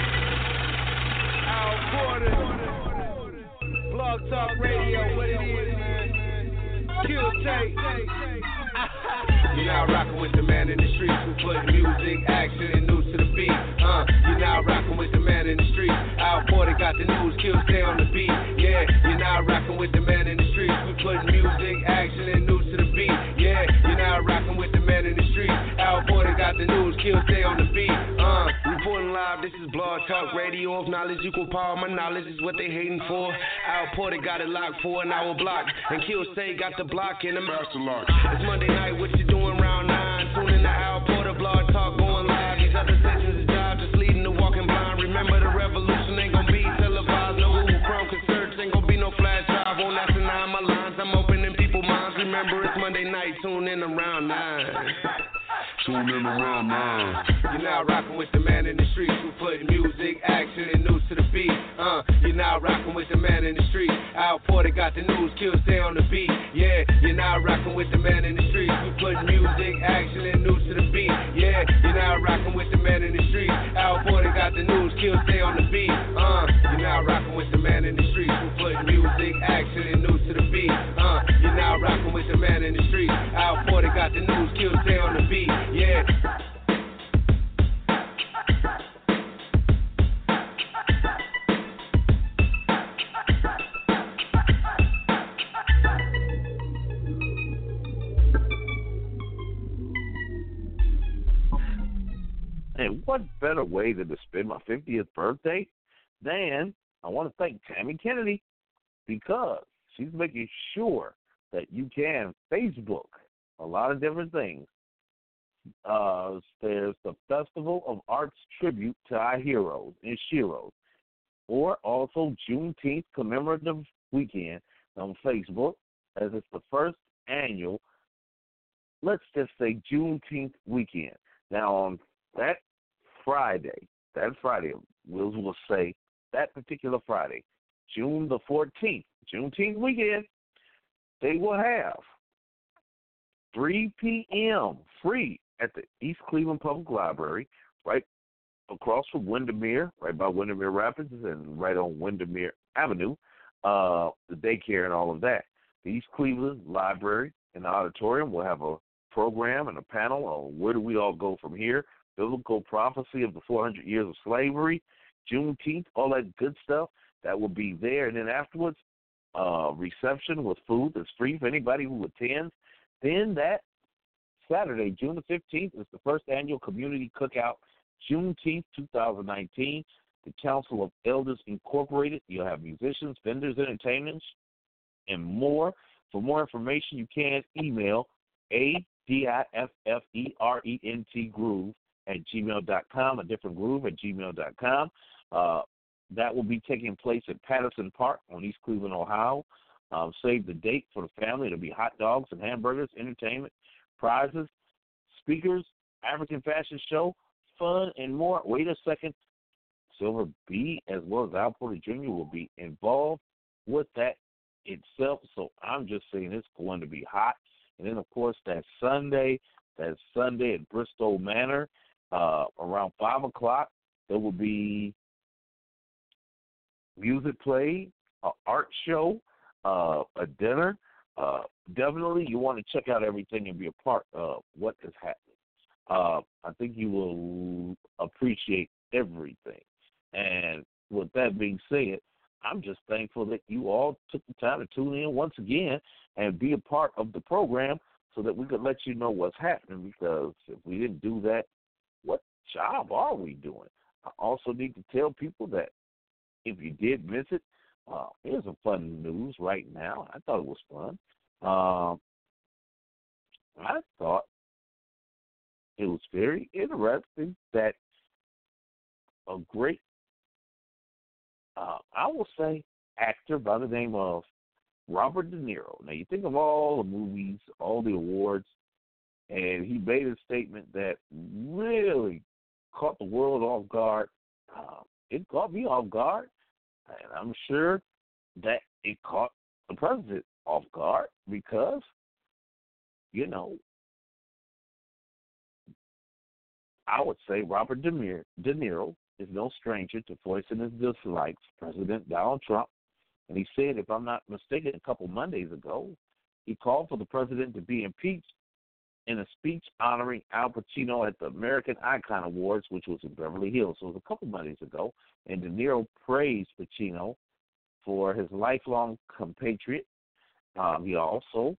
Al Porter, Blog Talk Radio, what it is, man. Kill Tape. You're now rocking with the man in the streets who put music, action, and news to the beat. Uh, you're now rocking with the man in the streets. Al Porter got the news, Kill stay on the beat. Yeah, you're now rocking with the man in the streets who put music, action, and news to the beat. Yeah, you're now rocking with the man in the streets. Al Porter got the news, Kill stay on the beat. Uh, reporting live, this is Blog Talk Radio. Of knowledge equal power, my knowledge is what they hating for. Al Porter got it locked for an hour block, and Kill stay got the block in the master lock. It's Monday night, what you doing round nine? Tune in to Al Porter, Blog Talk going live. These other sessions is job just leading to walking blind. Remember the revolution ain't gonna be televised. No Google Chrome can search, ain't gonna be no flash drive. Won't have to nine my lines, I'm opening people's minds. Remember it's Monday night, tune in around nine. Tune in around nine. You're now rocking with the man in the streets who put music, action, and news to the beat. Uh, you're now rocking with the man in the streets. Al Porter got the news, Kill stay on the beat. Yeah, you're now rocking with the man in the streets who put music, action, and news to the beat. Yeah, you're now rocking with the man in the streets. Al Porter got the news, Kill stay on the beat. Uh, you're now rocking with the man in the streets who put music, action, and news to the beat. Uh, you're now rocking with the man in the streets. Al Porter got the news, Kill stay on the beat. Yeah. And what better way than to spend my fiftieth birthday than I want to thank Tammy Kennedy, because she's making sure that you can Facebook a lot of different things. Uh, there's the Festival of Arts Tribute to Our Heroes and Sheroes. or also Juneteenth commemorative weekend on Facebook, as it's the first annual, let's just say Juneteenth weekend. Now, on that Friday, that Friday, we'll, we'll say that particular Friday, June the fourteenth, Juneteenth weekend, they will have three p.m. free at the East Cleveland Public Library, right across from Windermere, right by Windermere Rapids and right on Windermere Avenue, uh, the daycare and all of that. The East Cleveland Library and the auditorium will have a program and a panel on where do we all go from here, biblical prophecy of the four hundred years of slavery, Juneteenth, all that good stuff. That will be there. And then afterwards, uh, reception with food that's free for anybody who attends. Then that Saturday, June the fifteenth, is the first annual community cookout, Juneteenth two thousand nineteen. The Council of Elders Incorporated. You'll have musicians, vendors, entertainers, and more. For more information, you can email A D I F F E R E N T groove at gmail dot com, a different groove at gmail dot com. Uh, that will be taking place at Patterson Park on East Cleveland, Ohio. Um, save the date for the family. It'll be hot dogs and hamburgers, entertainment, prizes, speakers, African fashion show, fun, and more. Wait a second. Silver B as well as Al Porter Junior will be involved with that itself. So I'm just saying it's going to be hot. And then, of course, that Sunday, that Sunday at Bristol Manor, uh, around five o'clock, there will be music played, an art show, uh, a dinner. Uh, definitely you want to check out everything and be a part of what is happening. Uh, I think you will appreciate everything. And with that being said, I'm just thankful that you all took the time to tune in once again and be a part of the program so that we could let you know what's happening, because if we didn't do that, what job are we doing? I also need to tell people that if you did miss it, uh, here's some fun news right now. I thought it was fun. Um, I thought it was very interesting that a great, uh, I will say, actor by the name of Robert De Niro. Now, you think of all the movies, all the awards, and he made a statement that really caught the world off guard. Uh, it caught me off guard, and I'm sure that it caught the president off guard because, you know, I would say Robert De Niro, De Niro is no stranger to voicing his dislikes for President Donald Trump. And he said, if I'm not mistaken, a couple Mondays ago, he called for the president to be impeached in a speech honoring Al Pacino at the American Icon Awards, which was in Beverly Hills. So it was a couple Mondays ago. And De Niro praised Pacino for his lifelong compatriot. Um, he also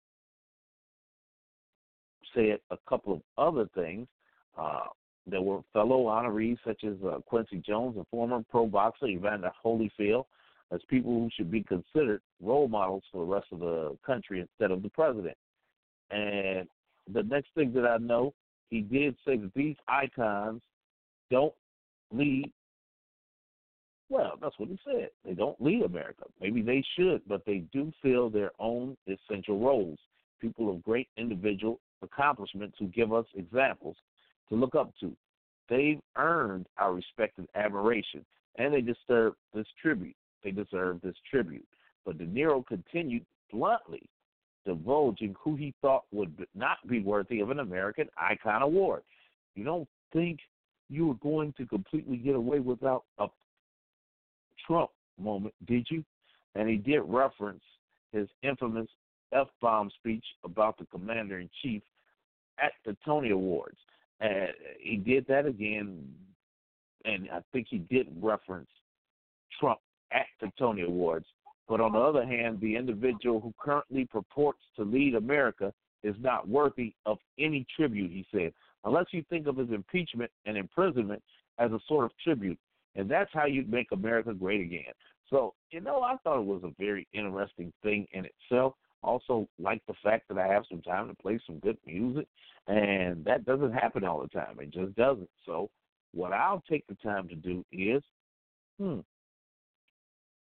said a couple of other things. Uh, there were fellow honorees such as uh, Quincy Jones and former pro boxer Evander Holyfield as people who should be considered role models for the rest of the country instead of the president. And the next thing that I know, he did say that these icons don't lead, well, that's what he said. They don't lead America. Maybe they should, but they do fill their own essential roles. People of great individual accomplishments who give us examples to look up to. They've earned our respect and admiration, and they deserve this tribute. They deserve this tribute. But De Niro continued bluntly divulging who he thought would not be worthy of an American Icon Award. You don't think you were going to completely get away without a Trump moment, did you? And he did reference his infamous F-bomb speech about the commander-in-chief at the Tony Awards. And he did that again, and I think he did reference Trump at the Tony Awards. But on the other hand, the individual who currently purports to lead America is not worthy of any tribute, he said, unless you think of his impeachment and imprisonment as a sort of tribute. And that's how you make America great again. So, you know, I thought it was a very interesting thing in itself. Also, like the fact that I have some time to play some good music, and that doesn't happen all the time. It just doesn't. So what I'll take the time to do is, hmm,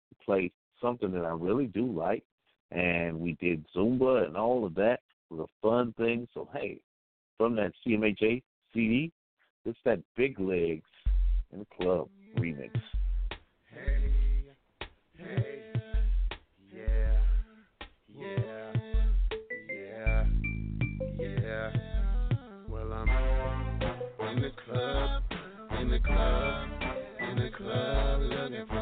play something that I really do like, and we did Zumba and all of that. It was a fun thing. So, hey, from that C M H A C D, it's that Big Legs in the Club remix. Hey, hey, yeah, yeah, yeah, yeah. Well, I'm in the club, in the club, in the club, looking for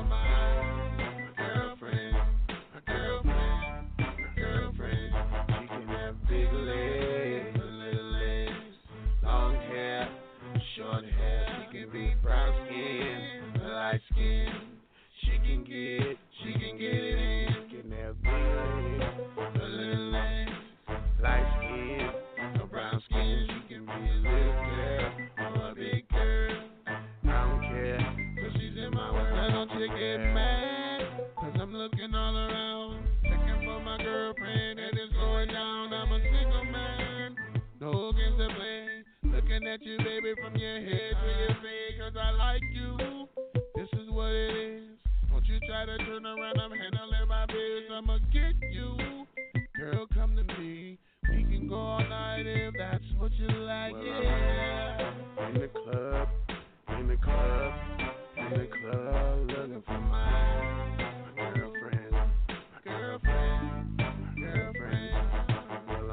my girlfriend, my girlfriend, my girlfriend. She can have big legs, little legs, long hair, short hair. She can be brown skin, light skin. She can get, she can get it in. She can have big legs, little legs, light skin, or brown skin. She can be a little girl or a big girl. I don't care, cause she's in my world. I don't you get mad, cause I'm looking all around, checking for my girlfriend and it's going down. I'm a single man, no games to play. Looking at you, baby, from your head to your feet, cause I like you. This is what it is. Don't you try to turn around, I'm handling my biz. I'ma get you. Girl, come to me. We can go all night if that's what you like, well, yeah. I'm in the club, in the club, in the club, looking for my, my girlfriend, my girlfriend, my girlfriend. Well,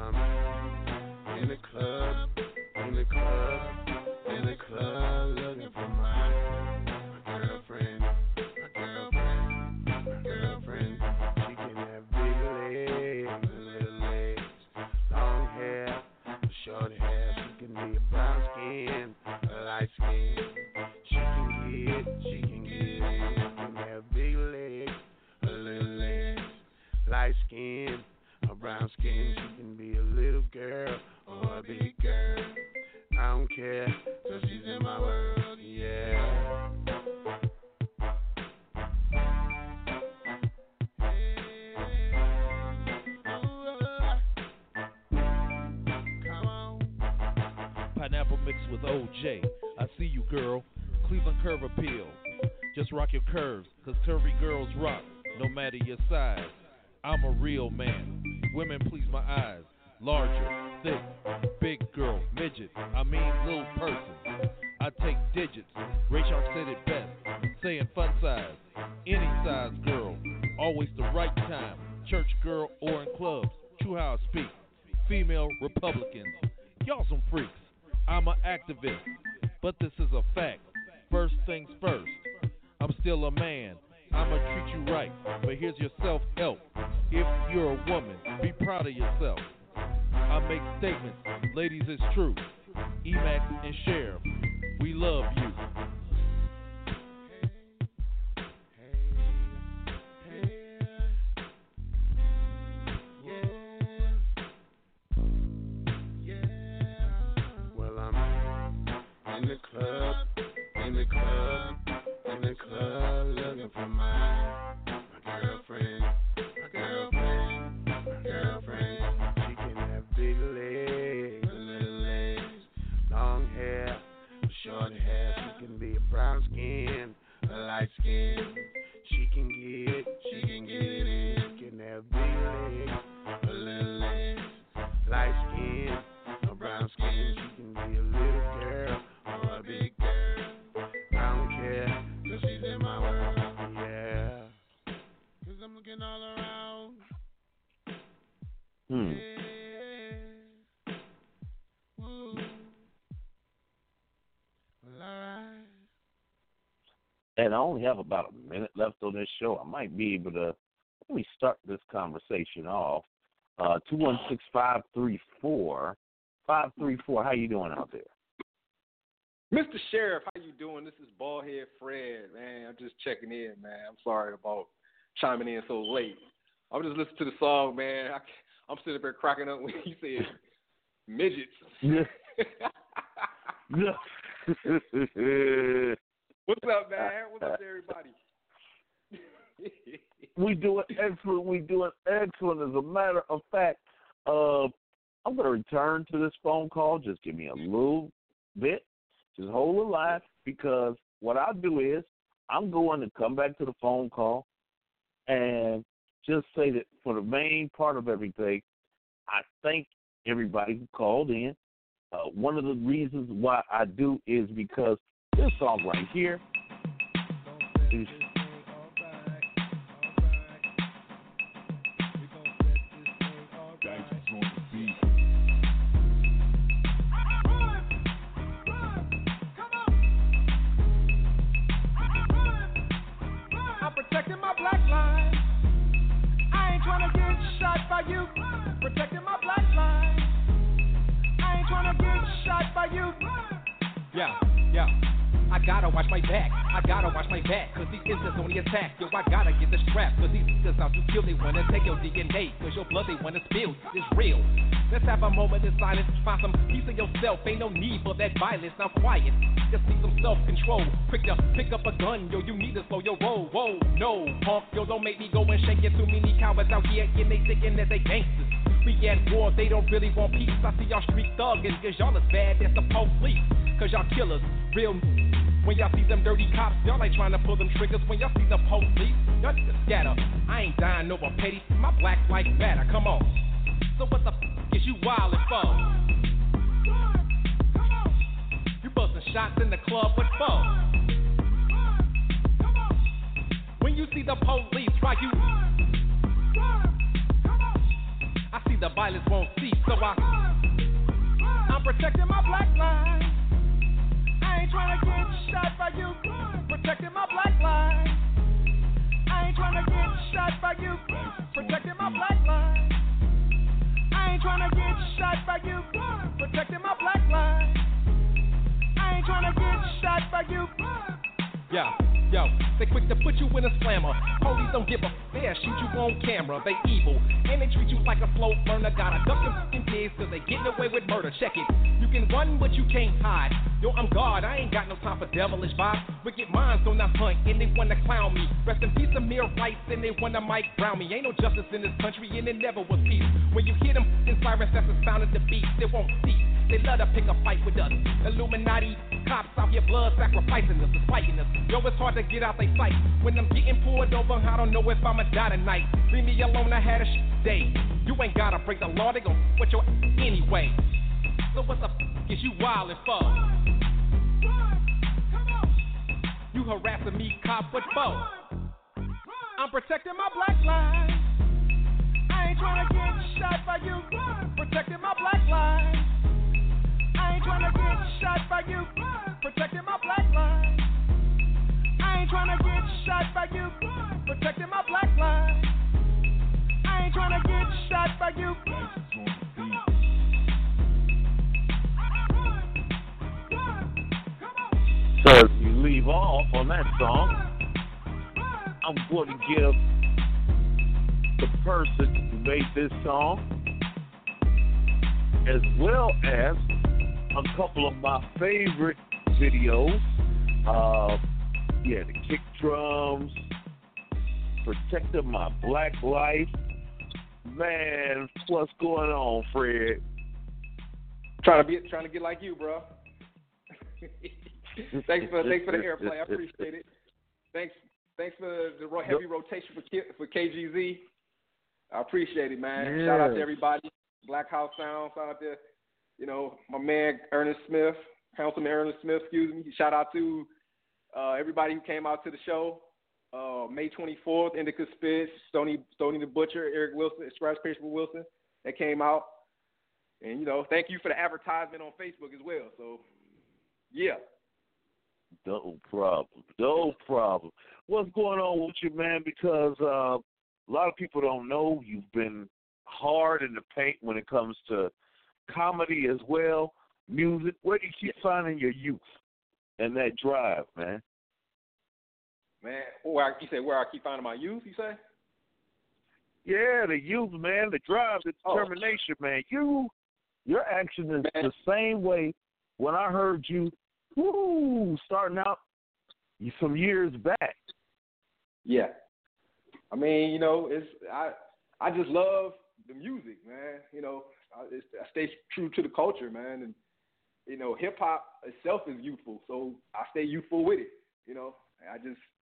I'm in the club, in the club, in the club, looking for my, my girlfriend, my girlfriend, my girlfriend. She can have big legs, little legs, long hair, short hair. She can be a brown skin, a light skin. She can get, she can get it. She can have big legs, a little legs, light skin, a brown skin. She can be a little girl or a big girl. I don't care, cause she's in my world, yeah. Pineapple mixed with O J. I see you, girl. Cleveland curve appeal. Just rock your curves, cause curvy girls rock, no matter your size. I'm a real man. Women please my eyes. Larger, thick, big girl, midget, I mean little person. I take digits. Ray Shark said it best, saying fun size. Any size girl, always the right time. Church girl or in clubs, true how I speak. Female Republicans, y'all some freaks. I'm an activist, but this is a fact. First things first, I'm still a man. I'ma treat you right, but here's your self-help. If you're a woman, be proud of yourself. I make statements, ladies, it's true. Emax and Sheriff, we love you. Well, I'm in the club, in the club, in the club, looking for my, my girlfriend, my girlfriend, my girlfriend. She can have big legs, little legs, long hair, short hair. She can be a brown skin, a light skin. She can get, she can get it in. She can have big legs, a little legs, light skin, a brown skin. She can be a little girl or a big girl. I don't care, cause she's in my world, yeah. Cause I'm looking all around. Hmm. Yeah. Woo. Well, alright. And I only have about a minute left on this show. I might be able to, let me start this conversation off. Uh, two one six, five three four, five three four. How you doing out there? Mister Sheriff, how you doing? This is Ballhead Fred, man. I'm just checking in, man. I'm sorry about chiming in so late. I was just listening to the song, man. I, I'm sitting there cracking up when you said midgets. Yeah. What's up, man? What's up to everybody? We doing excellent. We doing excellent. As a matter of fact, uh, I'm going to return to this phone call. Just give me a little bit. Just hold the line, because what I'll do is I'm going to come back to the phone call, and just say that for the main part of everything, I thank everybody who called in. Uh, one of the reasons why I do is because this song right here is I'm protecting my black line. I ain't trying to get shot by you. Protecting my black line. I ain't trying to get shot by you. Yeah, yeah. I gotta watch my back, I gotta watch my back, cause these insects on the attack. Yo, I gotta get the strap, cause these niggas out to kill. They wanna take your D N A, cause your blood they wanna spill. It's real. Let's have a moment in silence, find some peace in yourself. Ain't no need for that violence, now quiet. Just need some self-control. Quick to pick up a gun, yo, you need to slow your roll. Whoa, no, punk, yo, don't make me go and shake it. Too many cowards out here, and they thinking that they gangsters. We at war, they don't really want peace. I see y'all street thugging, cause y'all as bad as the police. Cause y'all killers, real. When y'all see them dirty cops, y'all ain't trying to pull them triggers. When y'all see the police, y'all just scatter. I ain't dying over petty, my black life matter, come on. So what the f*** is you wildin' for? You bustin' shots in the club, what for? When you see the police, why you? I see the violence won't cease, so I I'm protecting my black line. I ain't trying to get shot by you. Protecting my black line. I ain't trying to get shot by you. Protecting my black line. I ain't trying to get shot by you. Protecting my black line. I ain't trying to get shot by you. Yeah, yo, they quick to put you in a slammer. Police don't give a fair, shoot you on camera. They evil, and they treat you like a slow burner. Gotta duck them f***ing kids, cause they getting away with murder. Check it, you can run, but you can't hide. Yo, I'm God, I ain't got no time for devilish vibes. Wicked minds on the hunt, and they wanna clown me. Rest in peace, Amir Rice, and they wanna Mike Brown me. Ain't no justice in this country, and it never was peace. When you hear them f***ing sirens, that's the sound of the beast. They won't cease. They love to pick a fight with us. Illuminati cops out here blood sacrificing us, fighting us. Yo, it's hard to get out they sight. When I'm getting pulled over, I don't know if I'ma die tonight. Leave me alone, I had a sh- day. You ain't gotta break the law, they gon' f*** with your anyway. So what the f*** is you wildin' for? You harassing me, cop, what for? I'm protecting my black line. I ain't trying to get shot by you. Protecting my black line. I ain't trying to get shot by you. Protecting my black line. I ain't trying to get shot by you. Protecting my black line. I ain't trying to get shot by you. So if you leave off on that song, I'm going to give the person who made this song, as well as a couple of my favorite videos. Uh, yeah, the kick drums, protecting my black life. Man, what's going on, Fred? Trying to be, trying to get like you, bro. thanks for, thanks for the airplay. I appreciate it. Thanks, thanks for the heavy rotation for for K G Z. I appreciate it, man. Yes. Shout out to everybody. Black House Sound. Shout out to, you know, my man Ernest Smith, Councilman Ernest Smith. Excuse me. Shout out to uh, everybody who came out to the show. Uh, May twenty-fourth, Indica Spitz, Stony, Stony the Butcher, Eric Wilson, Scratch Paper Wilson, that came out. And, you know, thank you for the advertisement on Facebook as well. So, yeah. No problem. No problem. What's going on with you, man? Because uh, a lot of people don't know you've been hard in the paint when it comes to comedy as well, music. Where do you keep finding your youth and that drive, man? Man, where I, you say where I keep finding my youth, you say? Yeah, the youth, man, the drive, the determination, oh. man. You, your action is man. the same way when I heard you, woo, starting out some years back. Yeah. I mean, you know, it's I I just love the music, man. You know, I, it's, I stay true to the culture, man, and you know, hip hop itself is youthful, so I stay youthful with it. You know, I just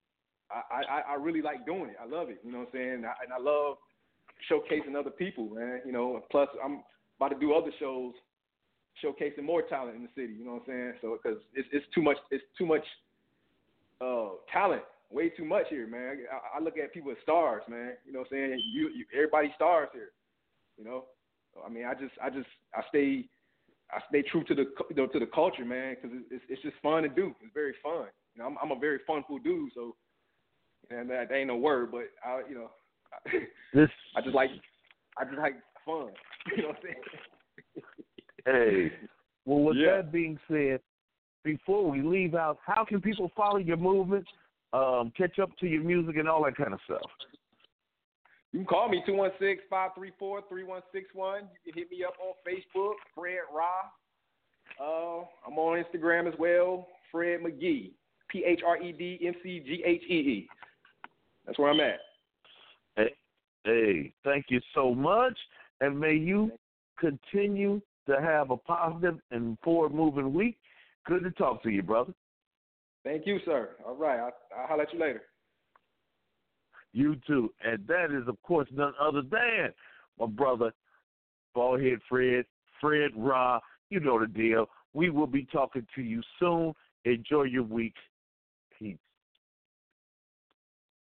I, I, I really like doing it. I love it. You know what I'm saying? I, and I love showcasing other people, man. You know, plus I'm about to do other shows showcasing more talent in the city. You know what I'm saying? So because it's it's too much it's too much uh, talent, way too much here, man. I, I look at people as stars, man. You know what I'm saying? You, you everybody stars here. You know, I mean, I just I just I stay I stay true to the you know, to the culture, man, because it's it's just fun to do. It's very fun. You know, I'm I'm a very funful dude, so and that, that ain't no word, but I you know I, this I just like I just like fun. You know what I'm saying? Hey, well, with Yeah. that being said, before we leave out, how can people follow your movement, um, catch up to your music, and all that kind of stuff? You can call me two one six, five three four, three one six one. You can hit me up on Facebook, Fred Ra. Uh, I'm on Instagram as well, Fred McGee, P H R E D M C G H E E. That's where I'm at. Hey, hey, thank you so much, and may you continue to have a positive and forward-moving week. Good to talk to you, brother. Thank you, sir. All right. I'll, I'll holler at you later. You too. And that is, of course, none other than my brother, Ballhead Fred, Fred Ra. You know the deal. We will be talking to you soon. Enjoy your week. Peace.